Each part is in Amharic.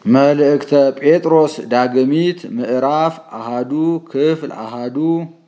መልእክተ ጴጥሮስ ዳግሚት ምዕራፍ አሃዱ ክፍል አሃዱ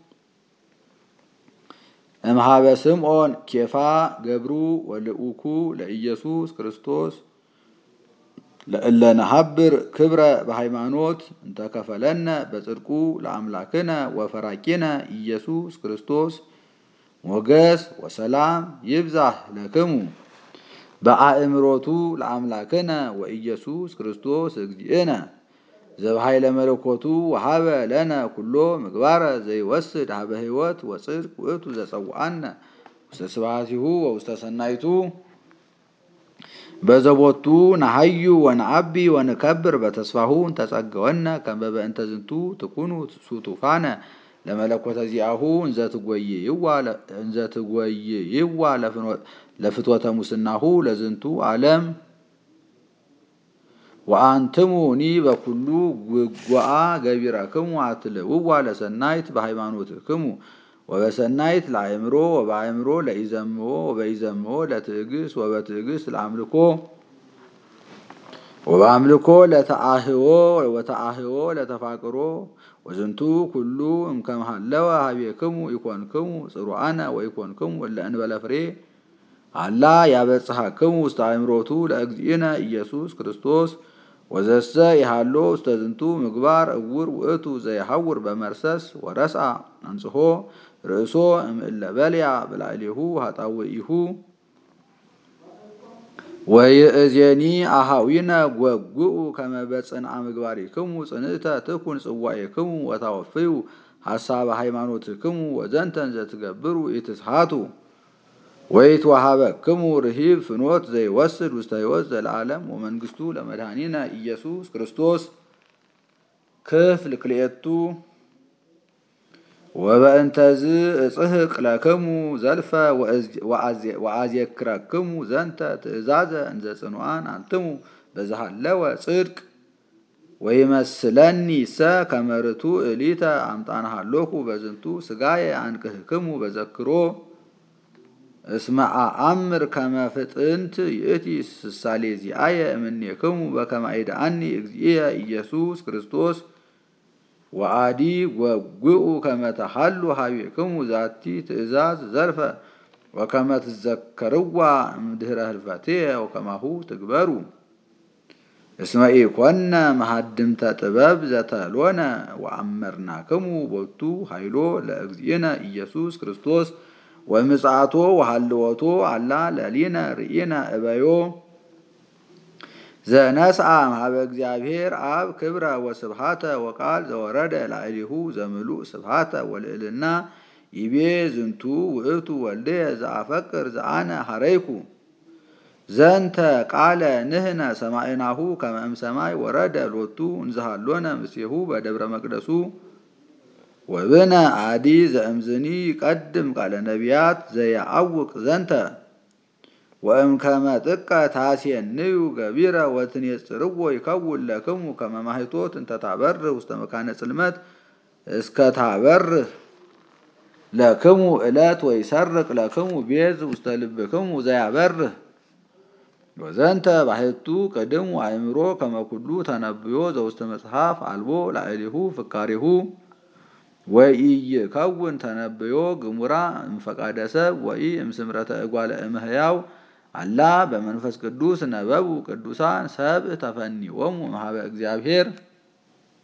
እምሃበ ስምዖን ኬፋ ገብሩ ወልኡኩ ለኢየሱስ ክርስቶስ ለእለ ነሐብር ክብረ በሃይማኖት እንተከፈለነ በጽድቁ ለአምላክነ ወፈራቂነ ኢየሱስ ክርስቶስ ሞገስ ወሰላም ይብዛህ ለክሙ በአእምሮቱ ለአምላክነ ወኢየሱስ ክርስቶስ እግዚእነ ዘበኃይለ መለኮቱ ወሃበ ለነ ኩሎ ምግባረ ዘይወስድ ሀበ ሕይወት ወጽድቅ ውእቱ ዘጸውዐነ ውስተ ስብሐቲሁ ወውስተ ሰናይቱ በዘቦቱ ነሐዩ ወነአቢ ወንከብር በተስፋሁ እንተጸገወነ ከመ በእንተ ዝንቱ ትኩኑ ሱቱፋነ ለመለኮተ ዚአሁ እንዘ ትጎይይዋ ለፍትወተ ሙስናሁ ለዝንቱ ዓለም ወአንትሙኒ በኩሉ ጉጓአ ገቢረክሙ አትልውዋ ለሰናይት በሃይማኖትክሙ ወበሰናይት ለአእምሮ ወበአእምሮ ለኢዘምዎ ወበኢዘምዎ ለትዕግስት ወበትዕግስት ለአምልኮ ወበአምልኮ ለተአህዎ ወተአህዎ ለተፋቅሮ ወዝንቱ ኩሉ እምከመሃለወ ሀቤክሙ ኢኮንክሙ ጽሩዓነ ወኢኮንክሙ እለ እንበለ ፍሬ አላ ያበጽሐክሙ ውስተ አእምሮቱ ለእግዚእነ ኢየሱስ ክርስቶስ ወዘሰ ይሃሎ ውስተ ዝንቱ ምግባር እውር ውእቱ ዘይሐውር በመርሰስ ወረስአ አንጽሖ ርእሶ እምእለ በልያ በላዕሌሁ ኃጣውኢሁ ወይእዜኒ አሃዊነ ጐጉኡ ከመ በጽንዓ ምግባሪክሙ ጽንዕተ ትኩን ጽዋዔክሙ ወታወፍዩ ሐሳበ ሃይማኖትክሙ ወዘንተን ዘትገብሩ ኢትስሓቱ ወይትወሃበክሙ ርሂብ ፍኖት ዘይወስድ ውስተ ሕይወት ዘለዓለም ወመንግሥቱ ለመድኃኒነ ኢየሱስ ክርስቶስ ክፍል ክልኤቱ ወበእንተዝ እጽሕቅ ለክሙ ዘልፈ ወአዜክረክሙ ዘንተ ትእዛዘ እንዘ ጽኑዓን አንትሙ በዝሃለወ ጽድቅ ወይመስለኒ ሰ ከመ ርቱዕ እሊተ አምጣንሃሎኩ በዝንቱ ሥጋየ አንቅህክሙ በዘክሮ እስመ አአምር ከመ ፍጥንት ይእቲ ስሳሌ ዚአየ እምኔክሙ በከመ አይድአኒ እግዚእየ ኢየሱስ ክርስቶስ ወአዲ ጐጉኡ ከመ ተሃሉ ሀቤክሙ ዛቲ ትእዛዝ ዘልፈ ወከመ ትዘከርዋ እምድኅረ ህልፈትየ ወከማሁ ትግበሩ እስመ ኢኮነ መሃድምተ ጥበብ ዘተሎነ ወአመርናክሙ ቦቱ ኃይሎ ለእግዚእነ ኢየሱስ ክርስቶስ ወምጽአቶ ወሃልወቶ አላ ለሊነ ርኢነ እበዮ ዘነስአ እምኀበ እግዚአብሔር አብ ክብረ ወስብሐተ ወቃል ዘወረደ ላዕሌሁ ዘምሉእ ስብሐተ ወልዕልና ይቤ ዝንቱ ውእቱ ወልድየ ዘአፈቅር ዘአነ ሐረይኩ ዘንተ ቃለ ንሕነ ሰማዕናሁ ከመ እምሰማይ ወረደ ሎቱ እንዘሃሎነ ምስሌሁ በደብረ መቅደሱ ወብነ አዲ ዘእምዝኒ ይቀድም ቃለ ነቢያት ዘየዐውቅ ዘንተ ወእምከመ ጥቀ ታሴንዩ ገቢረ ወትኔጽርዎ ይከውን ለክሙ ከመ ማኅቶት እንተ ታበርህ ውስተ መካነ ጽልመት እስከ ታበርህ ለክሙ ዕለት ወይሰርቅ ለክሙ ቤዝ ውስተ ልብክሙ ዘያበርህ ወዘንተ ባሕቱ ቅድሙ አእምሮ ከመ ኩሉ ተነብዮ ዘውስተ መጽሐፍ አልቦ ላዕሌሁ ፍካሬሁ ወኢይከውን ተነብዮ ግሙራ እምፈቃደ ሰብ ወኢ እምስምረተ እጓለ እምህያው አላ በመንፈስ ቅዱስ ነበቡ ቅዱሳን ሰብእ ተፈኒዎሙ እምኀበ እግዚአብሔር